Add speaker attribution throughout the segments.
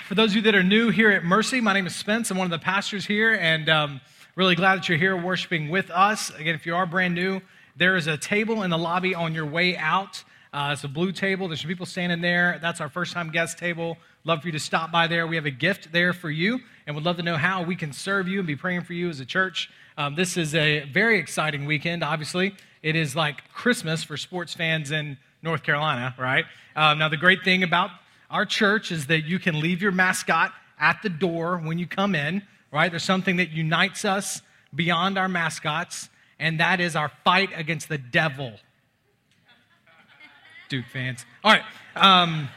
Speaker 1: For those of you that are new here at Mercy, my name is Spence. I'm one of the pastors here, and really glad that you're here worshiping with us. Again, if you are brand new, there is a table in the lobby on your way out. It's a blue table. There's some people standing there. That's our first-time guest table. Love for you to stop by there. We have a gift there for you, and would love to know how we can serve you and be praying for you as a church. This is a very exciting weekend, obviously. It is like Christmas for sports fans in North Carolina, right? Now, the great thing about our church is that you can leave your mascot at the door when you come in, right? There's something that unites us beyond our mascots, and that is our fight against the devil. Duke fans. All right. I'm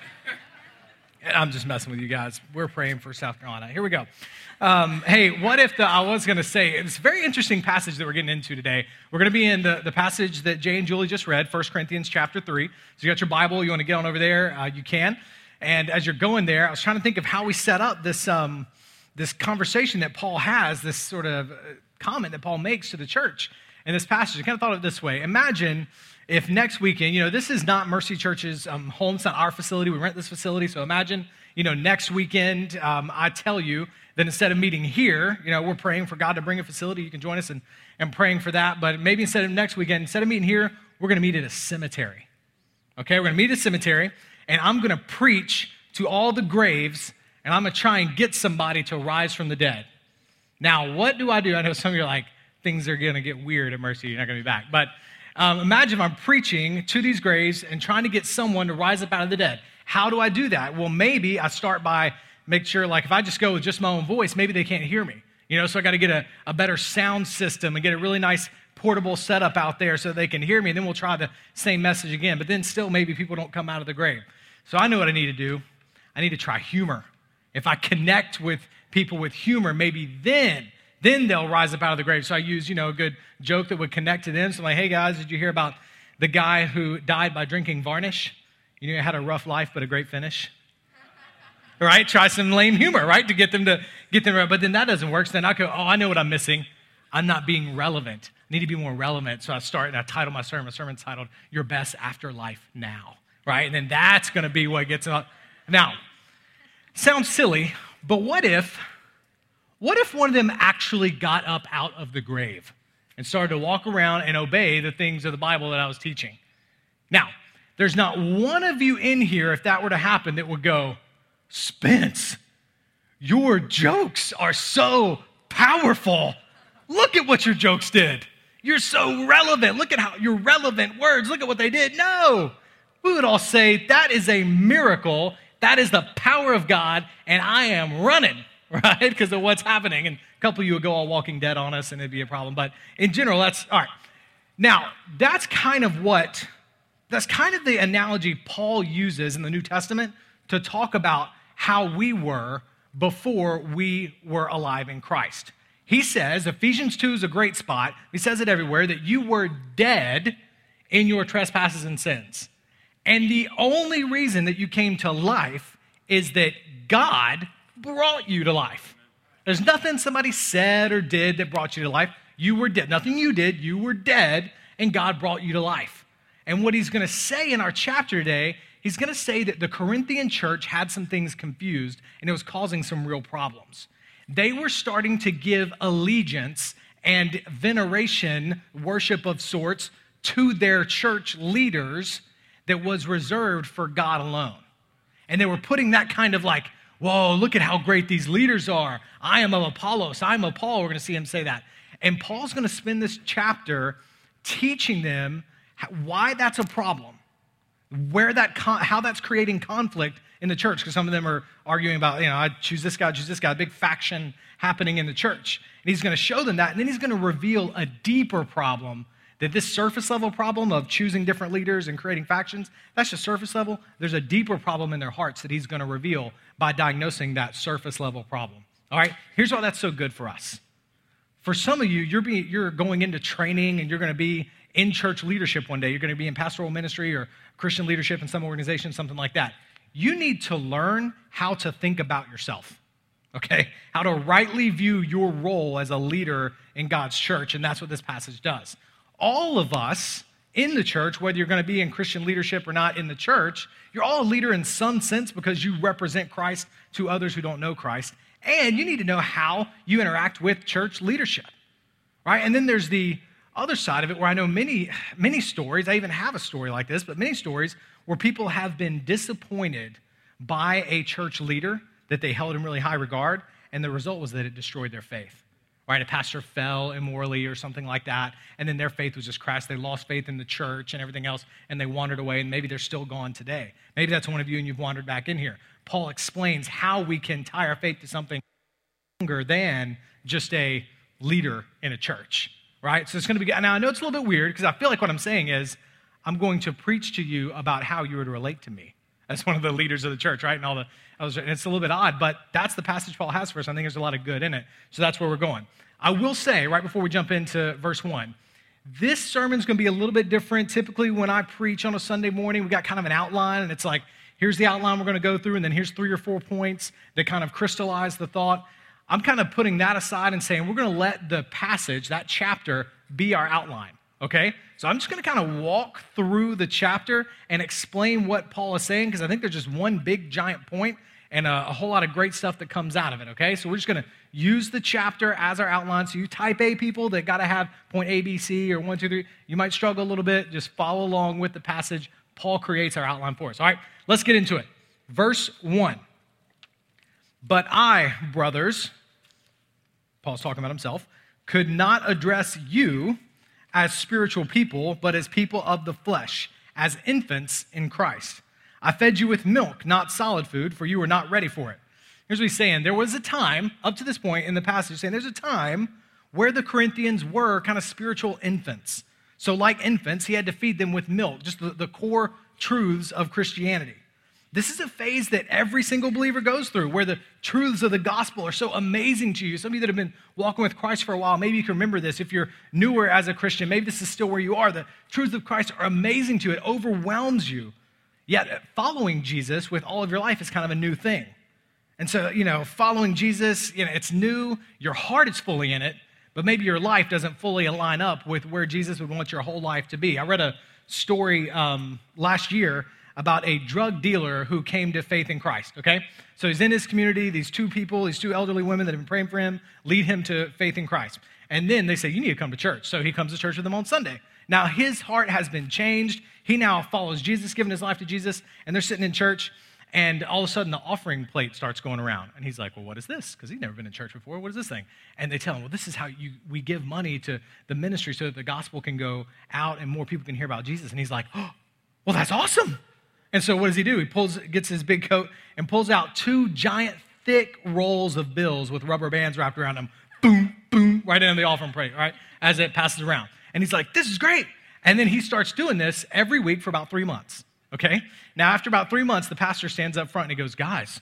Speaker 1: just messing with you guys. We're praying for South Carolina. Here we go. Hey, what if I was going to say, it's a very interesting passage that we're getting into today. We're going to be in the passage that Jay and Julie just read, 1 Corinthians chapter 3. So you got your Bible, you want to get on over there, you can. And as you're going there, I was trying to think of how we set up this conversation that Paul has, this sort of comment that Paul makes to the church in this passage. I kind of thought of it this way. Imagine if next weekend, this is not Mercy Church's home, it's not our facility. We rent this facility. So imagine, next weekend, I tell you that instead of meeting here, we're praying for God to bring a facility. You can join us and praying for that. But maybe instead of next weekend, instead of meeting here, we're going to meet at a cemetery. Okay, we're going to meet at a cemetery. And I'm going to preach to all the graves, and I'm going to try and get somebody to rise from the dead. Now, what do? I know some of you are like, things are going to get weird at Mercy. You're not going to be back. But imagine if I'm preaching to these graves and trying to get someone to rise up out of the dead. How do I do that? Well, maybe I start by make sure, like, if I just go with just my own voice, maybe they can't hear me. So I got to get a better sound system and get a really nice portable setup out there so they can hear me. And then we'll try the same message again. But then still maybe people don't come out of the grave. So I know what I need to do. I need to try humor. If I connect with people with humor, maybe then they'll rise up out of the grave. So I use, a good joke that would connect to them. So I'm like, hey guys, did you hear about the guy who died by drinking varnish? He had a rough life, but a great finish. Right? Try some lame humor, right? To get them. But then that doesn't work. So then I go, I know what I'm missing. I'm not being relevant. I need to be more relevant. So I start and I title my sermon. My sermon's titled, Your Best Afterlife Now. Right? And then that's going to be what gets up. Now, sounds silly, but what if one of them actually got up out of the grave and started to walk around and obey the things of the Bible that I was teaching? Now, there's not one of you in here, if that were to happen, that would go, Spence, your jokes are so powerful. Look at what your jokes did. You're so relevant. Look at how your relevant words, look at what they did. No. We would all say, that is a miracle. That is the power of God, and I am running, right? Because of what's happening. And a couple of you would go all Walking Dead on us, and it'd be a problem. But in general, that's, all right. Now, that's kind of the analogy Paul uses in the New Testament to talk about how we were before we were alive in Christ. He says, Ephesians 2 is a great spot. He says it everywhere, that you were dead in your trespasses and sins. And the only reason that you came to life is that God brought you to life. There's nothing somebody said or did that brought you to life. You were dead. Nothing you did. You were dead, and God brought you to life. And what he's going to say in our chapter today, he's going to say that the Corinthian church had some things confused, and it was causing some real problems. They were starting to give allegiance and veneration, worship of sorts, to their church leaders that was reserved for God alone. And they were putting that kind of like, whoa, look at how great these leaders are. I am of Apollos, I'm of Paul. We're going to see him say that. And Paul's going to spend this chapter teaching them why that's a problem, how that's creating conflict in the church, because some of them are arguing about, I choose this guy, big faction happening in the church. And he's going to show them that, and then he's going to reveal a deeper problem. That this surface level problem of choosing different leaders and creating factions, that's just surface level. There's a deeper problem in their hearts that he's going to reveal by diagnosing that surface level problem. All right, here's why that's so good for us. For some of you, you're going into training and you're going to be in church leadership one day. You're going to be in pastoral ministry or Christian leadership in some organization, something like that. You need to learn how to think about yourself, okay? How to rightly view your role as a leader in God's church, and that's what this passage does. All of us in the church, whether you're going to be in Christian leadership or not in the church, you're all a leader in some sense because you represent Christ to others who don't know Christ. And you need to know how you interact with church leadership, right? And then there's the other side of it where I know many stories, I even have a story like this, but many stories where people have been disappointed by a church leader that they held in really high regard, and the result was that it destroyed their faith. Right, a pastor fell immorally or something like that, and then their faith was just crashed. They lost faith in the church and everything else, and they wandered away, and maybe they're still gone today. Maybe that's one of you, and you've wandered back in here. Paul explains how we can tie our faith to something longer than just a leader in a church, right? So it's going to be, now I know it's a little bit weird, because I feel like what I'm saying is, I'm going to preach to you about how you are to relate to me as one of the leaders of the church, right? And it's a little bit odd, but that's the passage Paul has for us. I think there's a lot of good in it. So that's where we're going. I will say, right before we jump into verse 1, this sermon's going to be a little bit different. Typically, when I preach on a Sunday morning, we got kind of an outline, and it's like, here's the outline we're going to go through, and then here's 3 or 4 points that kind of crystallize the thought. I'm kind of putting that aside and saying we're going to let the passage, that chapter, be our outline, okay? So I'm just going to kind of walk through the chapter and explain what Paul is saying, because I think there's just one big giant point and a whole lot of great stuff that comes out of it, okay? So we're just going to use the chapter as our outline. So you type A people that got to have point A, B, C, or 1, 2, 3. You might struggle a little bit. Just follow along with the passage. Paul creates our outline for us. All right, let's get into it. Verse 1. But I, brothers, Paul's talking about himself, could not address you as spiritual people, but as people of the flesh, as infants in Christ. I fed you with milk, not solid food, for you were not ready for it. Here's what he's saying. There was a time, up to this point in the passage, saying there's a time where the Corinthians were kind of spiritual infants. So like infants, he had to feed them with milk, just the core truths of Christianity. This is a phase that every single believer goes through, where the truths of the gospel are so amazing to you. Some of you that have been walking with Christ for a while, maybe you can remember this. If you're newer as a Christian, maybe this is still where you are. The truths of Christ are amazing to you. It overwhelms you. Yet following Jesus with all of your life is kind of a new thing. And so, following Jesus, it's new. Your heart is fully in it, but maybe your life doesn't fully align up with where Jesus would want your whole life to be. I read a story last year about a drug dealer who came to faith in Christ, okay? So he's in his community, these 2 people, these 2 elderly women that have been praying for him, lead him to faith in Christ. And then they say, you need to come to church. So he comes to church with them on Sunday. Now his heart has been changed. He now follows Jesus, giving his life to Jesus, and they're sitting in church, and all of a sudden the offering plate starts going around. And he's like, well, what is this? Because he's never been in church before. What is this thing? And they tell him, well, this is how we give money to the ministry so that the gospel can go out and more people can hear about Jesus. And he's like, oh, well, that's awesome. And so what does he do? He gets his big coat and pulls out 2 giant, thick rolls of bills with rubber bands wrapped around them. Boom, boom, right into the offering plate, right, as it passes around. And he's like, this is great. And then he starts doing this every week for about 3 months, okay? Now, after about 3 months, the pastor stands up front and he goes, guys,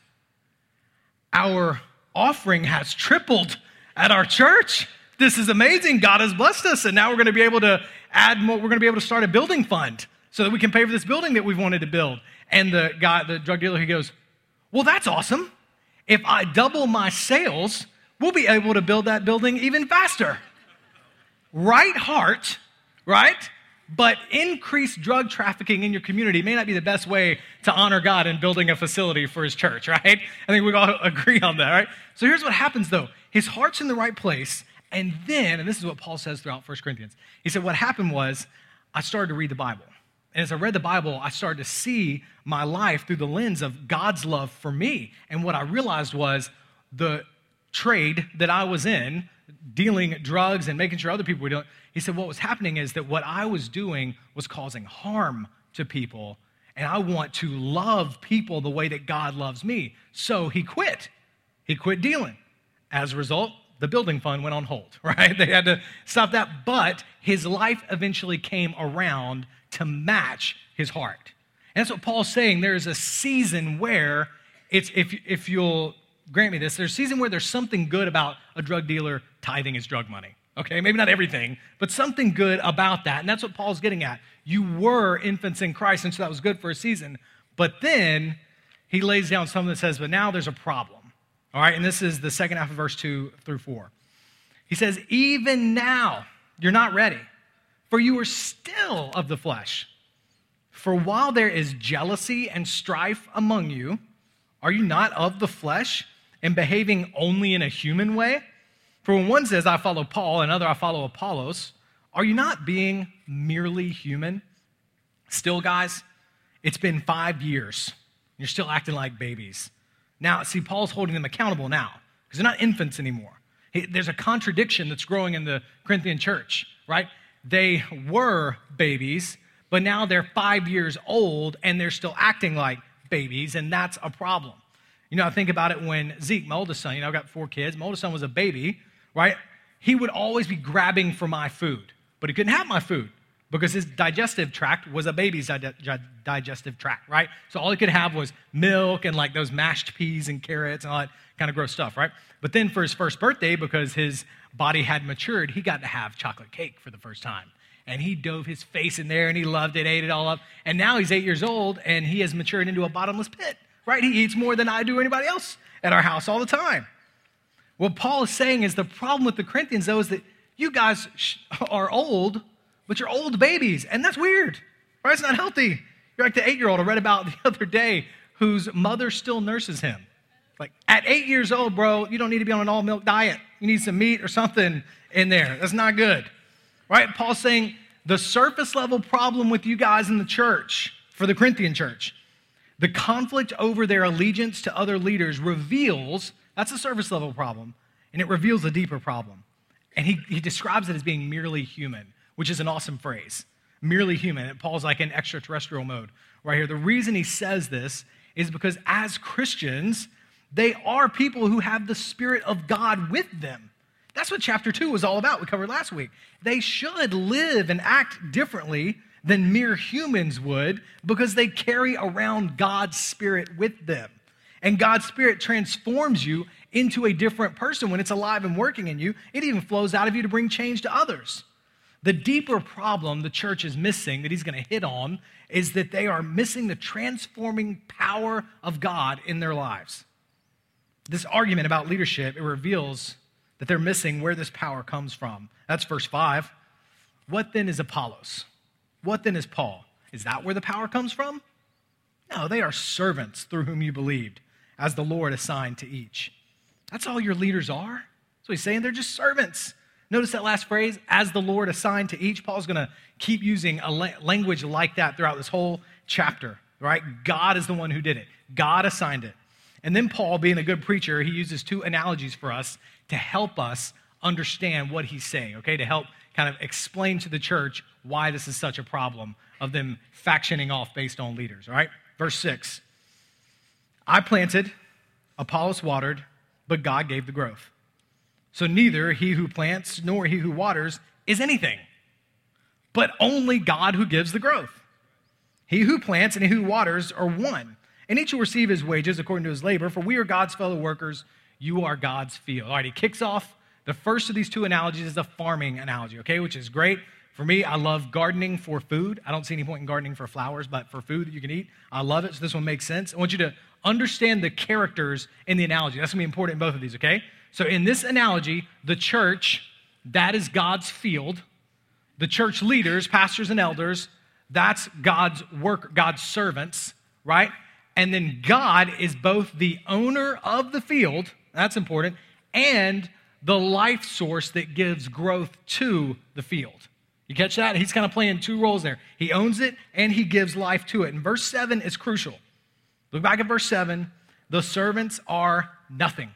Speaker 1: our offering has tripled at our church. This is amazing. God has blessed us, and now we're going to be able to add more. We're going to be able to start a building fund so that we can pay for this building that we've wanted to build. And the drug dealer, he goes, well, that's awesome. If I double my sales, we'll be able to build that building even faster. Right heart, right? But increased drug trafficking in your community may not be the best way to honor God in building a facility for his church, right? I think we all agree on that, right? So here's what happens, though. His heart's in the right place, and then, and this is what Paul says throughout 1 Corinthians, he said, what happened was I started to read the Bible. And as I read the Bible, I started to see my life through the lens of God's love for me. And what I realized was the trade that I was in, dealing drugs and making sure other people were doing, he said what was happening is that what I was doing was causing harm to people, and I want to love people the way that God loves me. So he quit. He quit dealing. As a result, the building fund went on hold, right? They had to stop that, but his life eventually came around to match his heart. And that's what Paul's saying. There is a season where it's, if you'll grant me this, there's a season where there's something good about a drug dealer tithing his drug money. Okay, maybe not everything, but something good about that. And that's what Paul's getting at. You were infants in Christ, and so that was good for a season. But then he lays down something that says, but now there's a problem. All right, and this is the second half of verse 2 through 4. He says, even now, you're not ready. for you are still of the flesh. For while there is jealousy and strife among you, are you not of the flesh and behaving only in a human way? For when one says, I follow Paul, and another, I follow Apollos, are you not being merely human? Still, guys, it's been 5 years. You're still acting like babies. Now, see, Paul's holding them accountable now because they're not infants anymore. There's a contradiction that's growing in the Corinthian church, right? They were babies, but now they're 5 years old and they're still acting like babies, and that's a problem. You know, I think about it when Zeke, my oldest son, I've got 4 kids. My oldest son was a baby, right? He would always be grabbing for my food, but he couldn't have my food because his digestive tract was a baby's digestive tract, right? So all he could have was milk and like those mashed peas and carrots and all that kind of gross stuff, right? But then for his first birthday, because his body had matured, he got to have chocolate cake for the first time. And he dove his face in there and he loved it, ate it all up. And now he's 8 years old and he has matured into a bottomless pit, right? He eats more than I do or anybody else at our house all the time. What Paul is saying is the problem with the Corinthians, though, is that you guys are old, but you're old babies, and that's weird, right? It's not healthy. You're like the 8-year-old I read about the other day whose mother still nurses him. Like, at 8 years old, bro, you don't need to be on an all-milk diet. You need some meat or something in there. That's not good, right? Paul's saying the surface-level problem with you guys in the church, for the Corinthian church, the conflict over their allegiance to other leaders reveals, that's a surface-level problem, and it reveals a deeper problem. And he describes it as being merely human, which is an awesome phrase. Merely human. And Paul's like in extraterrestrial mode right here. The reason he says this is because as Christians, they are people who have the Spirit of God with them. That's what chapter 2 was all about. We covered last week. They should live and act differently than mere humans would because they carry around God's Spirit with them. And God's Spirit transforms you into a different person when it's alive and working in you. It even flows out of you to bring change to others. The deeper problem the church is missing that he's going to hit on is that they are missing the transforming power of God in their lives. This argument about leadership, it reveals that they're missing where this power comes from. That's verse 5. What then is Apollos? What then is Paul? Is that where the power comes from? No, they are servants through whom you believed, as the Lord assigned to each. That's all your leaders are. That's what he's saying. They're just servants. Notice that last phrase, as the Lord assigned to each. Paul's going to keep using a language like that throughout this whole chapter, right? God is the one who did it. God assigned it. And then Paul, being a good preacher, he uses 2 analogies for us to help us understand what he's saying, okay? To help kind of explain to the church why this is such a problem of them factioning off based on leaders, all right? Verse 6, I planted, Apollos watered, but God gave the growth. So neither he who plants nor he who waters is anything, but only God who gives the growth. He who plants and he who waters are one, and each will receive his wages according to his labor, for we are God's fellow workers, you are God's field. All right, he kicks off the first of these 2 analogies is a farming analogy, okay, which is great. For me, I love gardening for food. I don't see any point in gardening for flowers, but for food that you can eat, I love it, so this one makes sense. I want you to understand the characters in the analogy. That's going to be important in both of these, okay? So in this analogy, the church, that is God's field. The church leaders, pastors and elders, that's God's work, God's servants, right? And then God is both the owner of the field, that's important, and the life source that gives growth to the field. You catch that? He's kind of playing 2 roles there. He owns it and he gives life to it. And verse 7 is crucial. Look back at verse 7. The servants are nothing.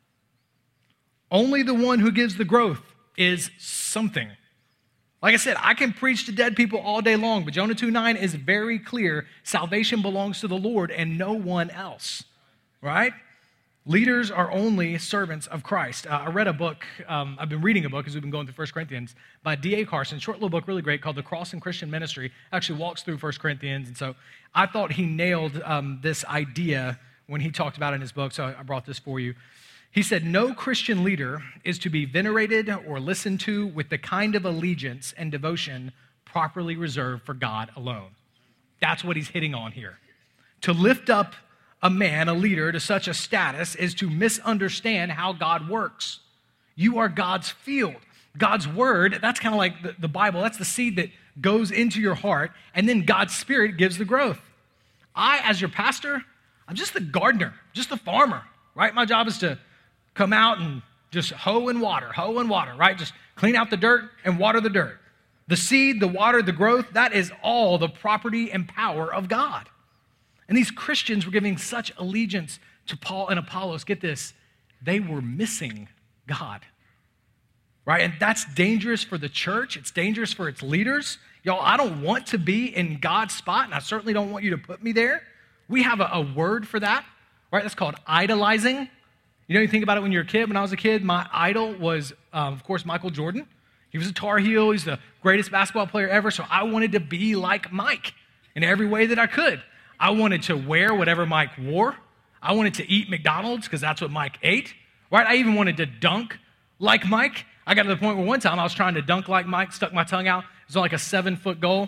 Speaker 1: Only the one who gives the growth is something. Like I said, I can preach to dead people all day long, but Jonah 2:9 is very clear. Salvation belongs to the Lord and no one else, right? Leaders are only servants of Christ. I read a book, I've been reading a book as we've been going through 1 Corinthians by D.A. Carson, short little book, really great, called The Cross and Christian Ministry. Actually walks through 1 Corinthians, and so I thought he nailed this idea when he talked about it in his book, so I brought this for you. He said, no Christian leader is to be venerated or listened to with the kind of allegiance and devotion properly reserved for God alone. That's what he's hitting on here. To lift up a man, a leader, to such a status is to misunderstand how God works. You are God's field. God's word, that's kind of like the Bible. That's the seed that goes into your heart, and then God's Spirit gives the growth. I, as your pastor, I'm just the gardener, just the farmer, right? My job is to come out and just hoe and water, right? Just clean out the dirt and water the dirt. The seed, the water, the growth, that is all the property and power of God. And these Christians were giving such allegiance to Paul and Apollos. Get this, they were missing God, right? And that's dangerous for the church. It's dangerous for its leaders. Y'all, I don't want to be in God's spot, and I certainly don't want you to put me there. We have a word for that, right? That's called idolizing. You think about it when you're a kid. When I was a kid, my idol was, of course, Michael Jordan. He was a Tar Heel. He's the greatest basketball player ever, so I wanted to be like Mike in every way that I could. I wanted to wear whatever Mike wore. I wanted to eat McDonald's because that's what Mike ate, right? I even wanted to dunk like Mike. I got to the point where one time I was trying to dunk like Mike, stuck my tongue out. It was like a 7-foot goal.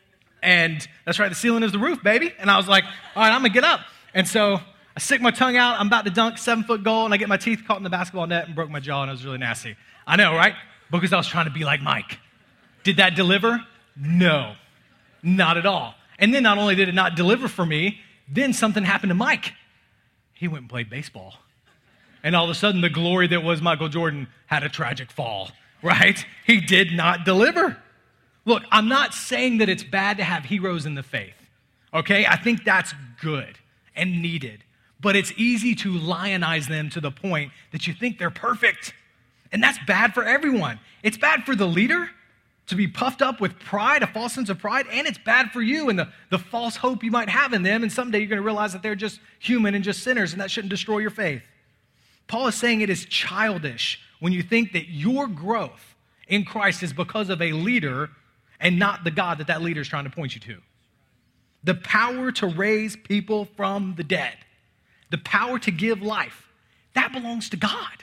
Speaker 1: And that's right, the ceiling is the roof, baby. And I was like, all right, I'm going to get up. And so I stick my tongue out. I'm about to dunk, 7-foot goal, and I get my teeth caught in the basketball net and broke my jaw, and it was really nasty. I know, right? Because I was trying to be like Mike. Did that deliver? No, not at all. And then not only did it not deliver for me, then something happened to Mike. He went and played baseball. And all of a sudden, the glory that was Michael Jordan had a tragic fall, right? He did not deliver. Look, I'm not saying that it's bad to have heroes in the faith, okay? I think that's good and needed. But it's easy to lionize them to the point that you think they're perfect. And that's bad for everyone. It's bad for the leader to be puffed up with pride, a false sense of pride, and it's bad for you and the false hope you might have in them, and someday you're going to realize that they're just human and just sinners, and that shouldn't destroy your faith. Paul is saying it is childish when you think that your growth in Christ is because of a leader and not the God that leader is trying to point you to. The power to raise people from the dead, the power to give life, that belongs to God.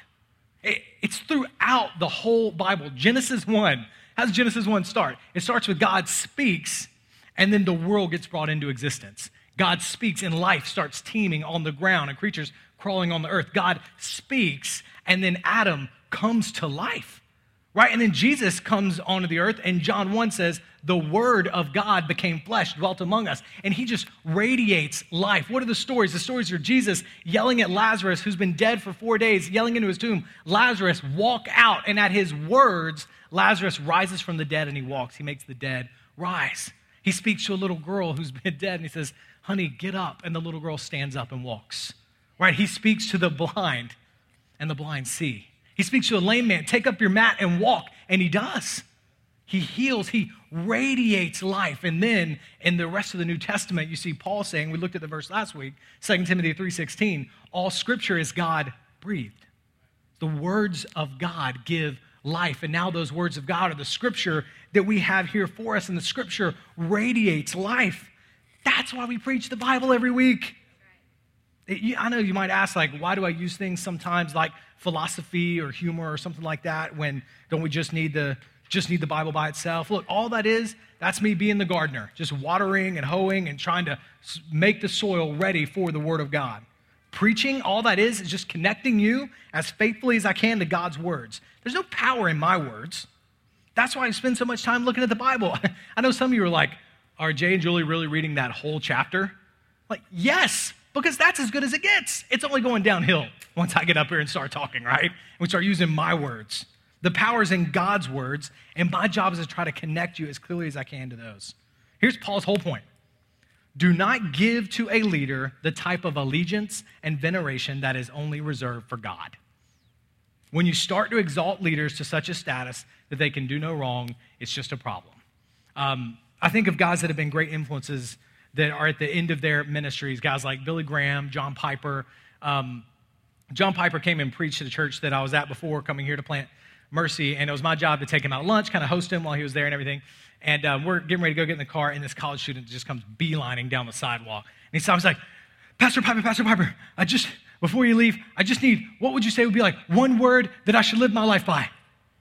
Speaker 1: It's throughout the whole Bible. Genesis 1, how does Genesis 1 start? It starts with God speaks, and then the world gets brought into existence. God speaks, and life starts teeming on the ground, and creatures crawling on the earth. God speaks, and then Adam comes to life, right? And then Jesus comes onto the earth, and John 1 says, the word of God became flesh, dwelt among us, and he just radiates life. What are the stories? The stories are Jesus yelling at Lazarus, who's been dead for 4 days, yelling into his tomb, Lazarus, walk out. And at his words, Lazarus rises from the dead and he walks. He makes the dead rise. He speaks to a little girl who's been dead and he says, honey, get up. And the little girl stands up and walks, right? He speaks to the blind and the blind see. He speaks to a lame man, take up your mat and walk. And he does. He heals, he radiates life. And then in the rest of the New Testament, you see Paul saying, we looked at the verse last week, 2 Timothy 3:16, all scripture is God-breathed. The words of God give life. And now those words of God are the scripture that we have here for us, and the scripture radiates life. That's why we preach the Bible every week. I know you might ask, like, why do I use things sometimes like philosophy or humor or something like that when don't we just need the Bible by itself? Look, all that is, that's me being the gardener, just watering and hoeing and trying to make the soil ready for the word of God. Preaching, all that is just connecting you as faithfully as I can to God's words. There's no power in my words. That's why I spend so much time looking at the Bible. I know some of you are like, are Jay and Julie really reading that whole chapter? Like, yes, because that's as good as it gets. It's only going downhill once I get up here and start talking, right? And we start using my words. The power is in God's words, and my job is to try to connect you as clearly as I can to those. Here's Paul's whole point. Do not give to a leader the type of allegiance and veneration that is only reserved for God. When you start to exalt leaders to such a status that they can do no wrong, it's just a problem. I think of guys that have been great influences that are at the end of their ministries, guys like Billy Graham, John Piper. John Piper came and preached to the church that I was at before coming here to Plant Mercy, and it was my job to take him out to lunch, kind of host him while he was there and everything. And we're getting ready to go get in the car, and this college student just comes beelining down the sidewalk. And he stops like, Pastor Piper, before you leave, I just need, what would you say would be like one word that I should live my life by?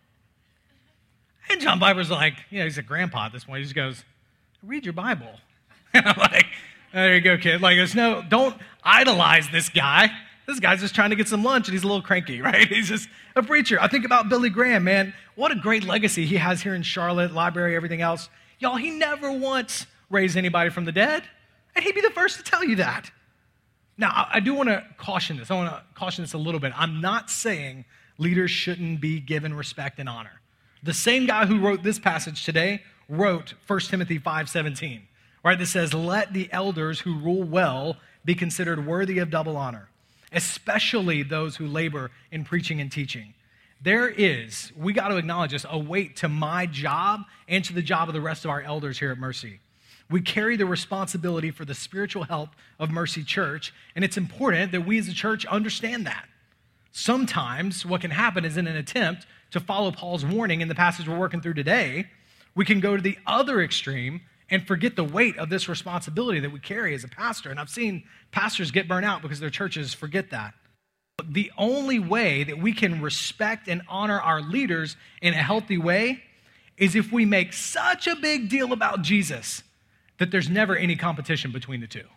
Speaker 1: And John Piper's like, he's a grandpa at this point. He just goes, read your Bible. And I'm like, there you go, kid. Like, don't idolize this guy. This guy's just trying to get some lunch and he's a little cranky, right? He's just a preacher. I think about Billy Graham, man. What a great legacy he has here in Charlotte, library, everything else. Y'all, he never once raised anybody from the dead, and he'd be the first to tell you that. Now, I do want to caution this. I want to caution this a little bit. I'm not saying leaders shouldn't be given respect and honor. The same guy who wrote this passage today wrote 1 Timothy 5:17, right? That says, let the elders who rule well be considered worthy of double honor, especially those who labor in preaching and teaching. There is, we got to acknowledge this, a weight to my job and to the job of the rest of our elders here at Mercy. We carry the responsibility for the spiritual health of Mercy Church, and it's important that we as a church understand that. Sometimes what can happen is in an attempt to follow Paul's warning in the passage we're working through today, we can go to the other extreme and forget the weight of this responsibility that we carry as a pastor. And I've seen pastors get burnt out because their churches forget that. But the only way that we can respect and honor our leaders in a healthy way is if we make such a big deal about Jesus that there's never any competition between the two.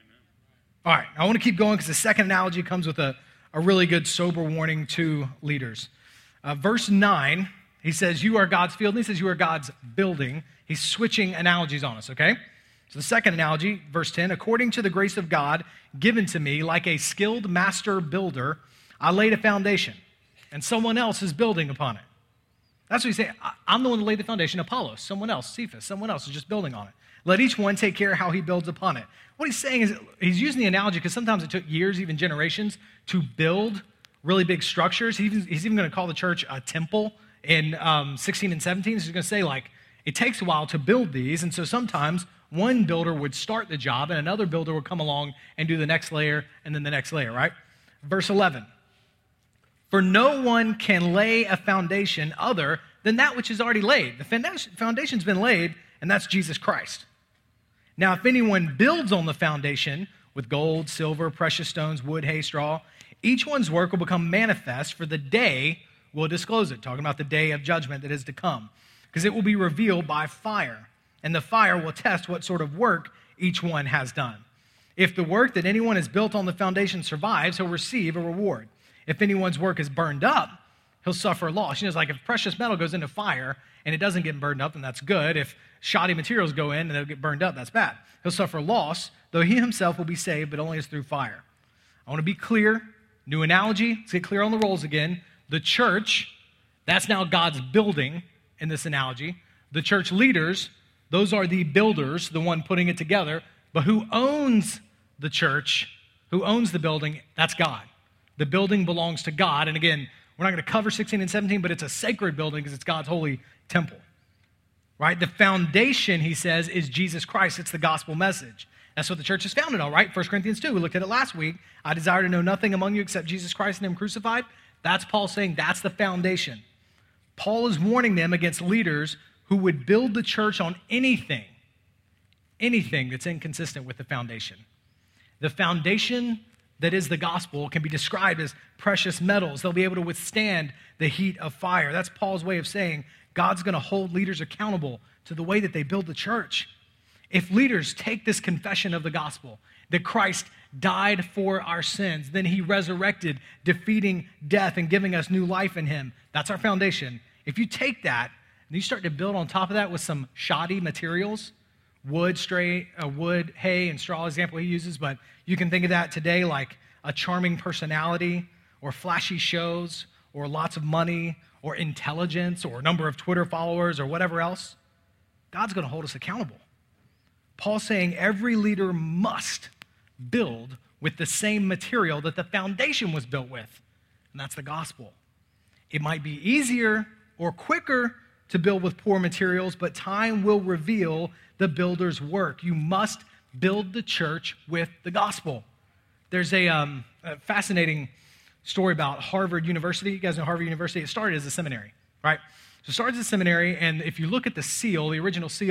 Speaker 1: All right, I want to keep going because the second analogy comes with a really good sober warning to leaders. Verse 9, he says, you are God's field, and he says you are God's building. He's switching analogies on us, okay? So the second analogy, verse 10, according to the grace of God given to me, like a skilled master builder, I laid a foundation, and someone else is building upon it. That's what he's saying. I'm the one that laid the foundation, Apollos, someone else, Cephas, someone else is just building on it. Let each one take care of how he builds upon it. What he's saying is, he's using the analogy because sometimes it took years, even generations, to build really big structures. He's even going to call the church a temple in 16 and 17. He's going to say, like, it takes a while to build these, and so sometimes one builder would start the job, and another builder would come along and do the next layer, and then the next layer, right? Verse 11, for no one can lay a foundation other than that which is already laid. The foundation's been laid, and that's Jesus Christ. Now, if anyone builds on the foundation with gold, silver, precious stones, wood, hay, straw, each one's work will become manifest, for the day will disclose it. Talking about the day of judgment that is to come. Because it will be revealed by fire, and the fire will test what sort of work each one has done. If the work that anyone has built on the foundation survives, he'll receive a reward. If anyone's work is burned up, he'll suffer loss. You know, it's like if precious metal goes into fire and it doesn't get burned up, then that's good. If shoddy materials go in and they'll get burned up, that's bad. He'll suffer loss, though he himself will be saved, but only as through fire. I want to be clear. New analogy. Let's get clear on the roles again. The church, that's now God's building in this analogy. The church leaders, those are the builders, the one putting it together. But who owns the church, who owns the building, that's God. The building belongs to God. And again, we're not going to cover 16 and 17, but it's a sacred building because it's God's holy temple. Right? The foundation, he says, is Jesus Christ. It's the gospel message. That's what the church is founded on, right? 1 Corinthians 2, we looked at it last week. I desire to know nothing among you except Jesus Christ and him crucified. That's Paul saying that's the foundation. Paul is warning them against leaders who would build the church on anything that's inconsistent with the foundation. The foundation that is the gospel can be described as precious metals. They'll be able to withstand the heat of fire. That's Paul's way of saying God's going to hold leaders accountable to the way that they build the church. If leaders take this confession of the gospel, that Christ died for our sins, then he resurrected, defeating death and giving us new life in him. That's our foundation. If you take that and you start to build on top of that with some shoddy materials, wood, hay, and straw example he uses, but you can think of that today like a charming personality or flashy shows or lots of money or intelligence or a number of Twitter followers or whatever else. God's going to hold us accountable. Paul's saying every leader must build with the same material that the foundation was built with, and that's the gospel. It might be easier or quicker to build with poor materials, but time will reveal the builder's work. You must build the church with the gospel. There's a fascinating story about Harvard University. You guys know Harvard University? It started as a seminary, right? So it started as a seminary, and if you look at the seal, the original seal,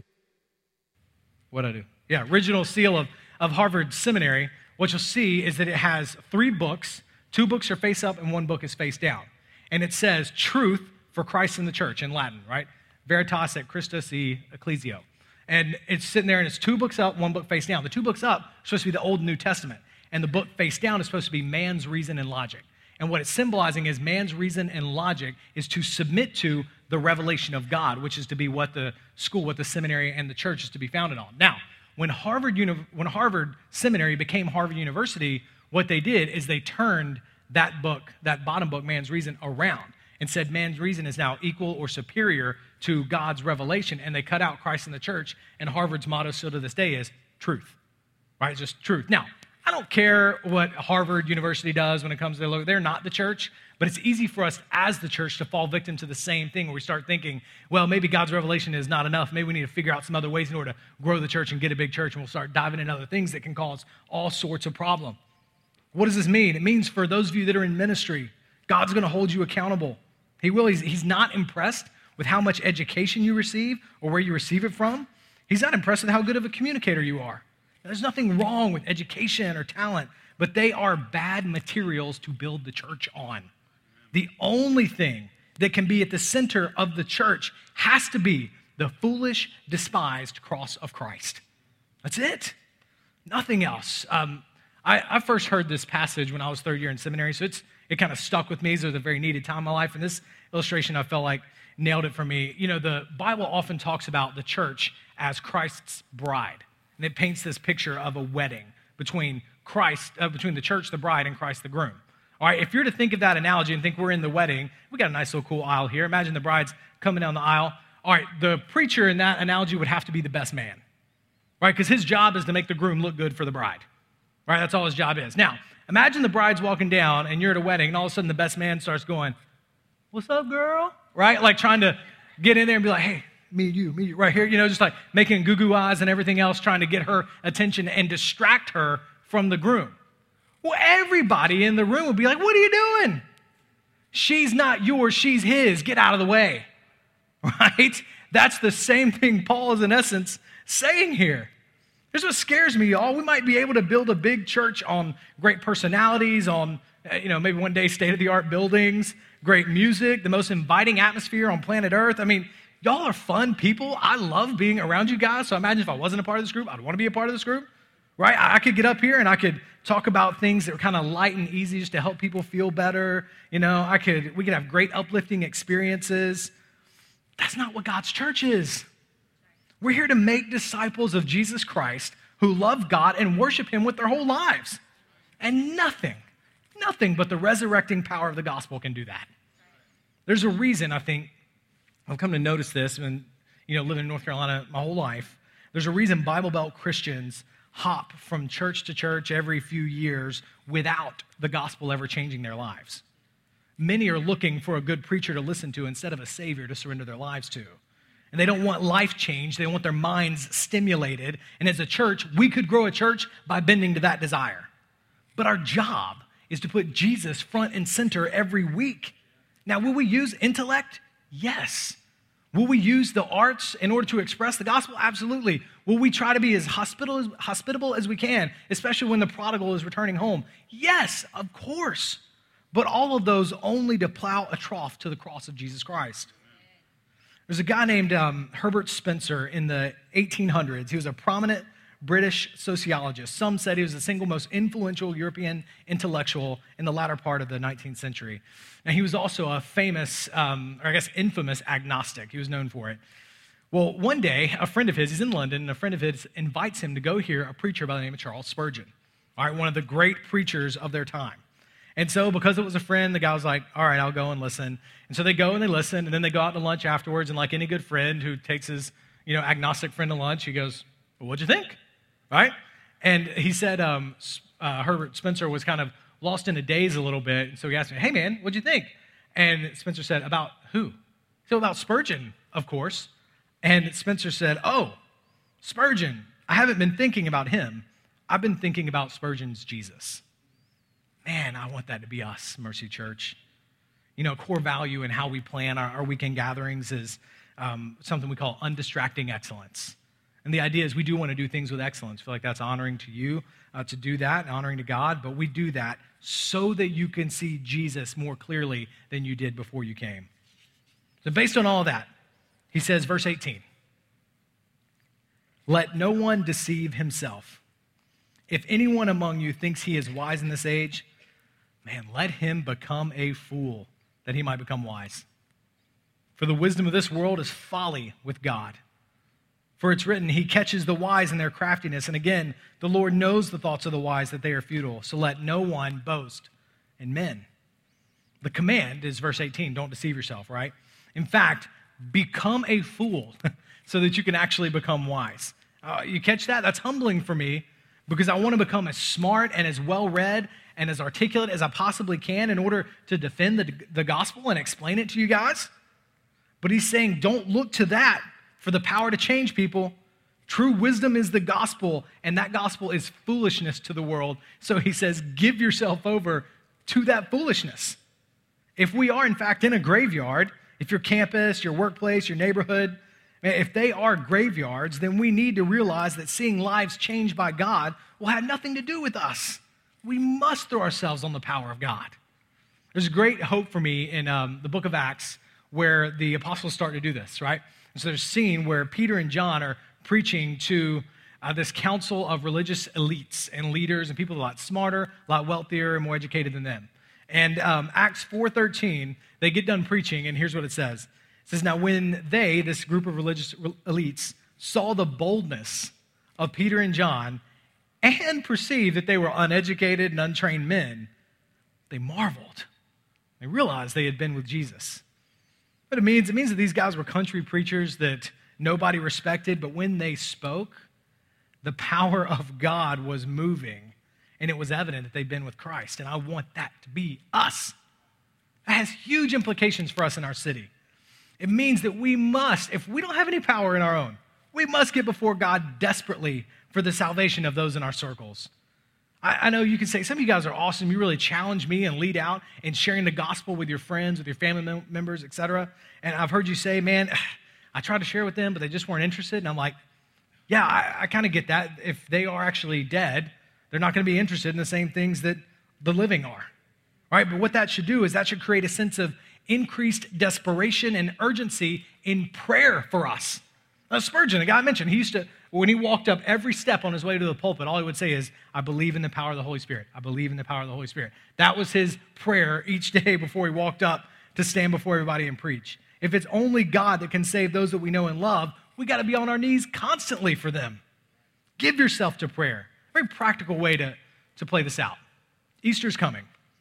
Speaker 1: original seal of Harvard Seminary, what you'll see is that it has 3 books. 2 books are face up and 1 book is face down. And it says truth for Christ and the church in Latin, right? Veritas et Christus e Ecclesio. And it's sitting there and it's 2 books up, 1 book face down. The 2 books up are supposed to be the Old and New Testament. And the book face down is supposed to be man's reason and logic. And what it's symbolizing is man's reason and logic is to submit to the revelation of God, which is to be what the school, what the seminary and the church is to be founded on. Now, when Harvard Seminary became Harvard University, what they did is they turned that book, that bottom book, Man's Reason, around and said man's reason is now equal or superior to God's revelation, and they cut out Christ and the church, and Harvard's motto still to this day is truth, right? It's just truth. Now, I don't care what Harvard University does when it comes to their logo. They're not the church, but it's easy for us as the church to fall victim to the same thing where we start thinking, well, maybe God's revelation is not enough. Maybe we need to figure out some other ways in order to grow the church and get a big church, and we'll start diving into other things that can cause all sorts of problem. What does this mean? It means for those of you that are in ministry, God's going to hold you accountable. He will. He's not impressed with how much education you receive or where you receive it from. He's not impressed with how good of a communicator you are. There's nothing wrong with education or talent, but they are bad materials to build the church on. The only thing that can be at the center of the church has to be the foolish, despised cross of Christ. That's it. Nothing else. I first heard this passage when I was third year in seminary, so it kind of stuck with me. So it was a very needed time in my life, and this illustration I felt like nailed it for me. You know, the Bible often talks about the church as Christ's bride, and it paints this picture of a wedding between the church, the bride, and Christ, the groom. All right, if you're to think of that analogy and think we're in the wedding, we got a nice little cool aisle here. Imagine the bride's coming down the aisle. All right, the preacher in that analogy would have to be the best man, right? Because his job is to make the groom look good for the bride, right? That's all his job is. Now, imagine the bride's walking down and you're at a wedding and all of a sudden the best man starts going, "What's up, girl?" Right? Like trying to get in there and be like, "Hey, me and you, right here," you know, just like making goo-goo eyes and everything else, trying to get her attention and distract her from the groom. Well, everybody in the room would be like, "What are you doing? She's not yours, she's his. Get out of the way." Right? That's the same thing Paul is in essence saying here. Here's what scares me, y'all. We might be able to build a big church on great personalities, on, maybe one day state-of-the-art buildings, great music, the most inviting atmosphere on planet Earth. I mean, y'all are fun people. I love being around you guys. So imagine if I wasn't a part of this group, I'd want to be a part of this group, right? I could get up here and I could talk about things that are kind of light and easy just to help people feel better. We could have great uplifting experiences. That's not what God's church is. We're here to make disciples of Jesus Christ who love God and worship him with their whole lives. And nothing but the resurrecting power of the gospel can do that. There's a reason, I think, I've come to notice this when, living in North Carolina my whole life. There's a reason Bible Belt Christians hop from church to church every few years without the gospel ever changing their lives. Many are looking for a good preacher to listen to instead of a savior to surrender their lives to. And they don't want life change. They want their minds stimulated. And as a church, we could grow a church by bending to that desire. But our job is to put Jesus front and center every week. Now, will we use intellect? Yes. Will we use the arts in order to express the gospel? Absolutely. Will we try to be as hospitable as we can, especially when the prodigal is returning home? Yes, of course. But all of those only to plow a trough to the cross of Jesus Christ. There's a guy named Herbert Spencer in the 1800s. He was a prominent British sociologist. Some said he was the single most influential European intellectual in the latter part of the 19th century. Now, he was also a famous, infamous agnostic. He was known for it. Well, one day, a friend of his, he's in London, and a friend of his invites him to go hear a preacher by the name of Charles Spurgeon. All right, one of the great preachers of their time. And so because it was a friend, the guy was like, all right, I'll go and listen. And so they go and they listen, and then they go out to lunch afterwards, and like any good friend who takes his, agnostic friend to lunch, he goes, "Well, what'd you think?" Right? And he said Herbert Spencer was kind of lost in a daze a little bit, and so he asked me, "Hey, man, what'd you think?" And Spencer said, "About who?" So about Spurgeon, of course. And Spencer said, "Oh, Spurgeon, I haven't been thinking about him. I've been thinking about Spurgeon's Jesus." Man, I want that to be us, Mercy Church. A core value in how we plan our weekend gatherings is something we call undistracting excellence. And the idea is we do want to do things with excellence. I feel like that's honoring to you to do that, and honoring to God, but we do that so that you can see Jesus more clearly than you did before you came. So based on all of that, he says, verse 18, "Let no one deceive himself. If anyone among you thinks he is wise in this age, man, let him become a fool, that he might become wise. For the wisdom of this world is folly with God. For it's written, he catches the wise in their craftiness. And again, the Lord knows the thoughts of the wise, that they are futile. So let no one boast in men. The command is verse 18, don't deceive yourself, right? In fact, become a fool so that you can actually become wise. You catch that? That's humbling for me because I want to become as smart and as well-read and as articulate as I possibly can in order to defend the gospel and explain it to you guys. But he's saying, don't look to that for the power to change people. True wisdom is the gospel, and that gospel is foolishness to the world. So he says, give yourself over to that foolishness. If we are, in fact, in a graveyard, if your campus, your workplace, your neighborhood, if they are graveyards, then we need to realize that seeing lives changed by God will have nothing to do with us. We must throw ourselves on the power of God. There's great hope for me in the book of Acts where the apostles start to do this, right? And so there's a scene where Peter and John are preaching to this council of religious elites and leaders and people a lot smarter, a lot wealthier, and more educated than them. And Acts 4:13, they get done preaching, and here's what it says. It says, now when they, this group of religious elites, saw the boldness of Peter and John and perceived that they were uneducated and untrained men, they marveled. They realized they had been with Jesus. What it means that these guys were country preachers that nobody respected, but when they spoke, the power of God was moving, and it was evident that they'd been with Christ, and I want that to be us. That has huge implications for us in our city. It means that we must, if we don't have any power in our own, we must get before God desperately for the salvation of those in our circles. I know you can say, some of you guys are awesome. You really challenge me and lead out in sharing the gospel with your friends, with your family members, etc. And I've heard you say, man, I tried to share with them, but they just weren't interested. And I'm like, yeah, I kind of get that. If they are actually dead, they're not going to be interested in the same things that the living are, right? But what that should do is that should create a sense of increased desperation and urgency in prayer for us. Now, Spurgeon, a guy I mentioned, he used to, when he walked up every step on his way to the pulpit, all he would say is, I believe in the power of the Holy Spirit. I believe in the power of the Holy Spirit. That was his prayer each day before he walked up to stand before everybody and preach. If it's only God that can save those that we know and love, we got to be on our knees constantly for them. Give yourself to prayer. Very practical way to play this out. Easter's coming.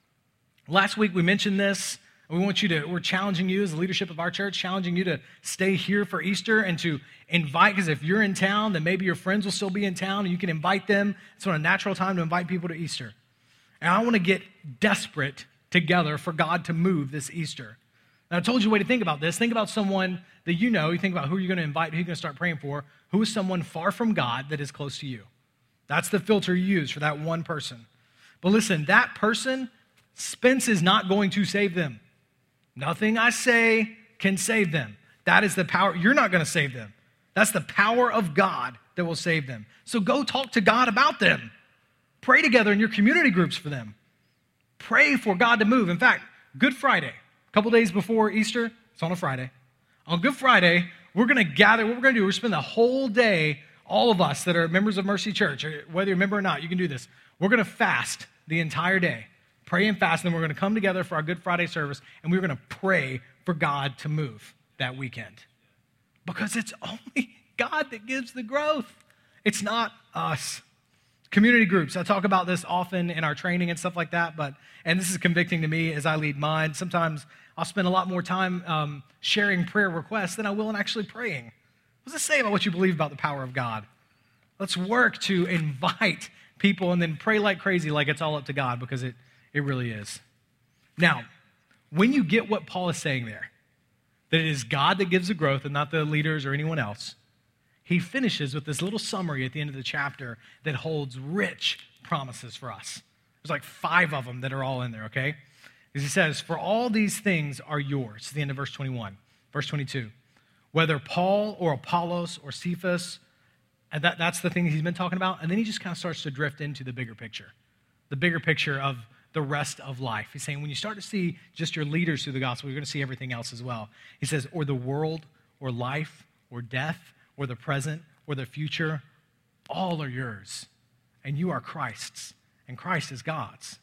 Speaker 1: Last week we mentioned this. We're challenging you as the leadership of our church, challenging you to stay here for Easter and to invite, because if you're in town, then maybe your friends will still be in town and you can invite them. It's a natural time to invite people to Easter. And I want to get desperate together for God to move this Easter. Now, I told you a way to think about this. Think about someone that you know. You think about who you're going to invite, who you're going to start praying for. Who is someone far from God that is close to you? That's the filter you use for that one person. But listen, that person, Spence is not going to save them. Nothing I say can save them. That is the power. You're not going to save them. That's the power of God that will save them. So go talk to God about them. Pray together in your community groups for them. Pray for God to move. In fact, Good Friday, a couple days before Easter, it's on a Friday. On Good Friday, we're going to gather. What we're going to do, we're spend the whole day, all of us that are members of Mercy Church, whether you're a member or not, you can do this. We're going to fast the entire day. Pray and fast, and then we're going to come together for our Good Friday service, and we're going to pray for God to move that weekend. Because it's only God that gives the growth. It's not us. Community groups, I talk about this often in our training and stuff like that, and this is convicting to me as I lead mine. Sometimes I'll spend a lot more time sharing prayer requests than I will in actually praying. What does it say about what you believe about the power of God? Let's work to invite people and then pray like crazy like it's all up to God, because it really is. Now, when you get what Paul is saying there, that it is God that gives the growth and not the leaders or anyone else, he finishes with this little summary at the end of the chapter that holds rich promises for us. There's like 5 of them that are all in there, okay? As he says, for all these things are yours, the end of verse 21. Verse 22, whether Paul or Apollos or Cephas, and that's the thing he's been talking about, and then he just kind of starts to drift into the bigger picture of the rest of life. He's saying when you start to see just your leaders through the gospel, you're going to see everything else as well. He says, or the world, or life, or death, or the present, or the future, all are yours. and you are Christ's, and Christ is God's.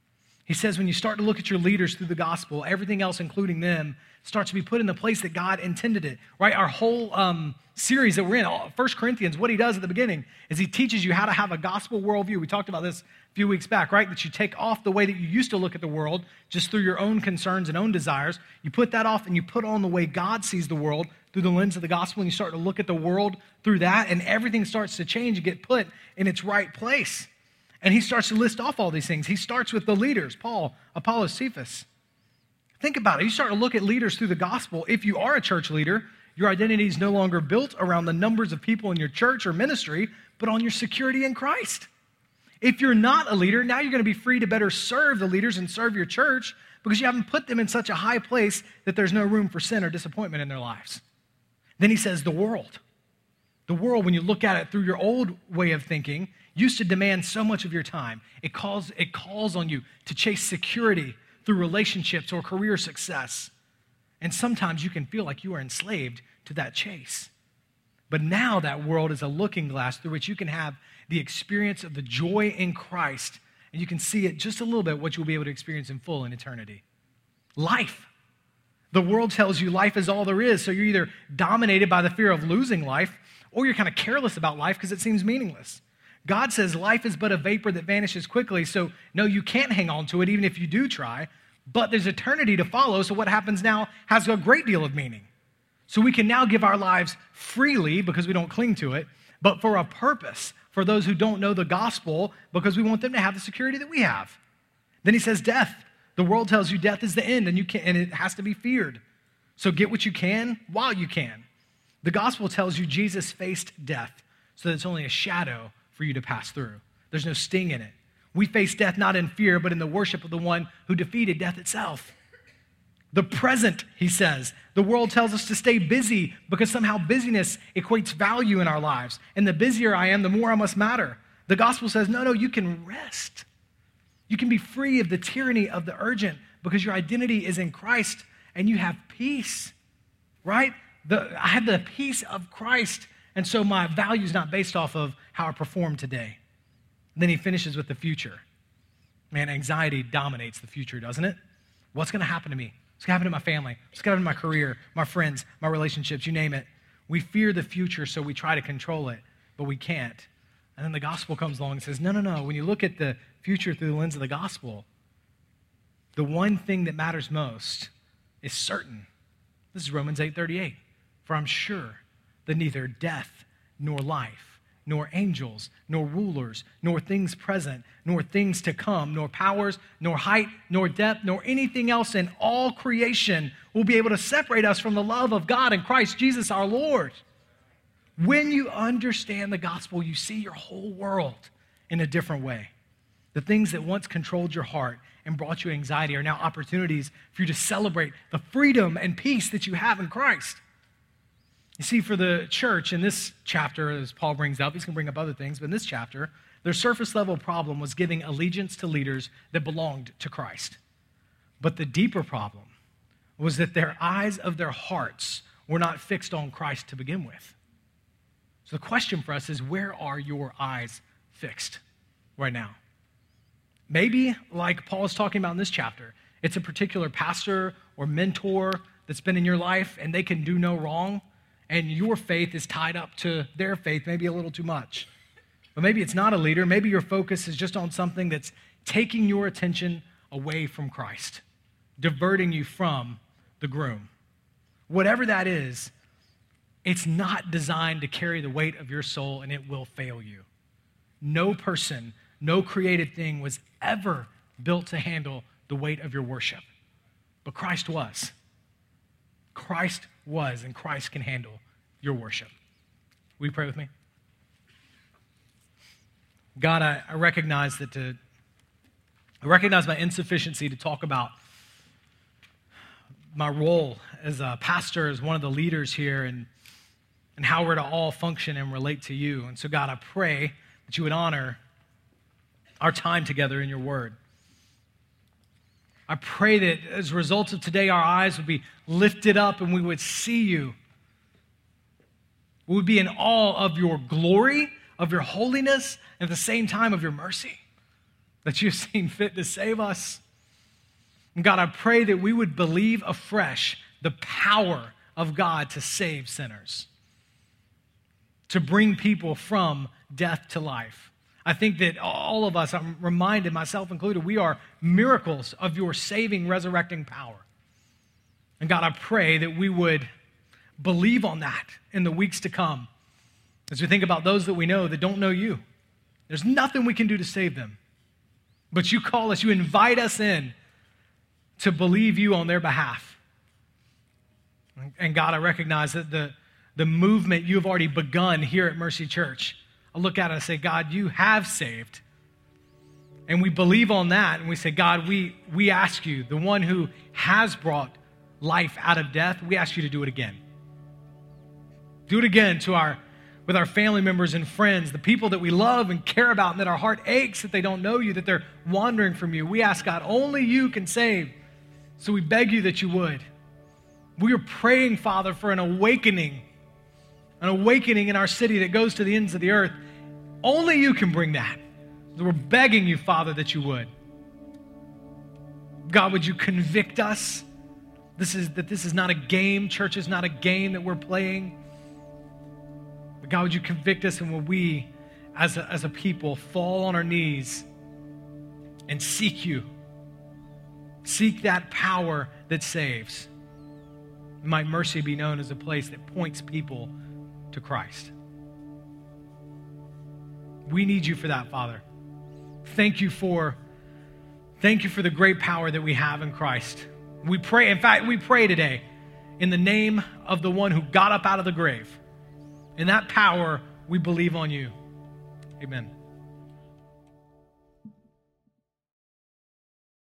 Speaker 1: He says when you start to look at your leaders through the gospel, everything else, including them, starts to be put in the place that God intended it, right? Our whole series that we're in, 1 Corinthians, what he does at the beginning is he teaches you how to have a gospel worldview. We talked about this a few weeks back, right? That you take off the way that you used to look at the world just through your own concerns and own desires. You put that off and you put on the way God sees the world through the lens of the gospel, and you start to look at the world through that, and everything starts to change and get put in its right place. And he starts to list off all these things. He starts with the leaders, Paul, Apollos, Cephas. Think about it. You start to look at leaders through the gospel. If you are a church leader, your identity is no longer built around the numbers of people in your church or ministry, but on your security in Christ. If you're not a leader, now you're going to be free to better serve the leaders and serve your church because you haven't put them in such a high place that there's no room for sin or disappointment in their lives. Then he says the world. The world, when you look at it through your old way of thinking, used to demand so much of your time. It calls on you to chase security through relationships or career success. And sometimes you can feel like you are enslaved to that chase. But now that world is a looking glass through which you can have the experience of the joy in Christ, and you can see it just a little bit what you'll be able to experience in full in eternity. Life. The world tells you life is all there is, so you're either dominated by the fear of losing life, or you're kind of careless about life because it seems meaningless. God says life is but a vapor that vanishes quickly, so no, you can't hang on to it even if you do try, but there's eternity to follow, so what happens now has a great deal of meaning. So we can now give our lives freely because we don't cling to it, but for a purpose, for those who don't know the gospel, because we want them to have the security that we have. Then he says death. The world tells you death is the end, and it has to be feared. So get what you can while you can. The gospel tells you Jesus faced death, so that it's only a shadow for you to pass through. There's no sting in it. We face death not in fear, but in the worship of the one who defeated death itself. The present, he says. The world tells us to stay busy because somehow busyness equates value in our lives. And the busier I am, the more I must matter. The gospel says, no, you can rest. You can be free of the tyranny of the urgent because your identity is in Christ and you have peace, right? I have the peace of Christ, and so my value is not based off of how I perform today. Then he finishes with the future. Man, anxiety dominates the future, doesn't it? What's going to happen to me? What's going to happen to my family? What's going to happen to my career, my friends, my relationships, you name it. We fear the future, so we try to control it, but we can't. And then the gospel comes along and says, no. When you look at the future through the lens of the gospel, the one thing that matters most is certain. This is Romans 8:38. For I'm sure that neither death nor life, nor angels, nor rulers, nor things present, nor things to come, nor powers, nor height, nor depth, nor anything else in all creation will be able to separate us from the love of God in Christ Jesus our Lord. When you understand the gospel, you see your whole world in a different way. The things that once controlled your heart and brought you anxiety are now opportunities for you to celebrate the freedom and peace that you have in Christ. You see, for the church in this chapter, as Paul brings up, he's going to bring up other things, but in this chapter, their surface level problem was giving allegiance to leaders that belonged to Christ. But the deeper problem was that their eyes of their hearts were not fixed on Christ to begin with. So the question for us is, where are your eyes fixed right now? Maybe, like Paul is talking about in this chapter, it's a particular pastor or mentor that's been in your life and they can do no wrong, and your faith is tied up to their faith, maybe a little too much. But maybe it's not a leader. Maybe your focus is just on something that's taking your attention away from Christ, diverting you from the groom. Whatever that is, it's not designed to carry the weight of your soul, and it will fail you. No person, no created thing was ever built to handle the weight of your worship. But Christ was. Christ was, and Christ can handle your worship. Will you pray with me? God, I recognize I recognize my insufficiency to talk about my role as a pastor, as one of the leaders here, and how we're to all function and relate to you. And so, God, I pray that you would honor our time together in your word. I pray that as a result of today, our eyes would be lifted up and we would see you. We would be in awe of your glory, of your holiness and at the same time of your mercy, that you've seen fit to save us. And God, I pray that we would believe afresh the power of God to save sinners, to bring people from death to life. I think that all of us, I'm reminded, myself included, we are miracles of your saving, resurrecting power. And God, I pray that we would believe on that in the weeks to come as we think about those that we know that don't know you. There's nothing we can do to save them. But you call us, you invite us in to believe you on their behalf. And God, I recognize that the movement you have already begun here at Mercy Church, I look at it and I say, God, you have saved. And we believe on that, and we say, God, we ask you, the one who has brought life out of death, we ask you to do it again. Do it again with our family members and friends, the people that we love and care about, and that our heart aches that they don't know you, that they're wandering from you. We ask, God, only you can save. So we beg you that you would. We are praying, Father, for an awakening in our city that goes to the ends of the earth. Only you can bring that. So we're begging you, Father, that you would. God, would you convict us? This is not a game. Church is not a game that we're playing. But God, would you convict us, and will we, as a people, fall on our knees and seek you? Seek that power that saves. Might Mercy be known as a place that points people to Christ. We need you for that, Father. Thank you for the great power that we have in Christ. We pray, in fact, we pray today in the name of the one who got up out of the grave. In that power, we believe on you. Amen.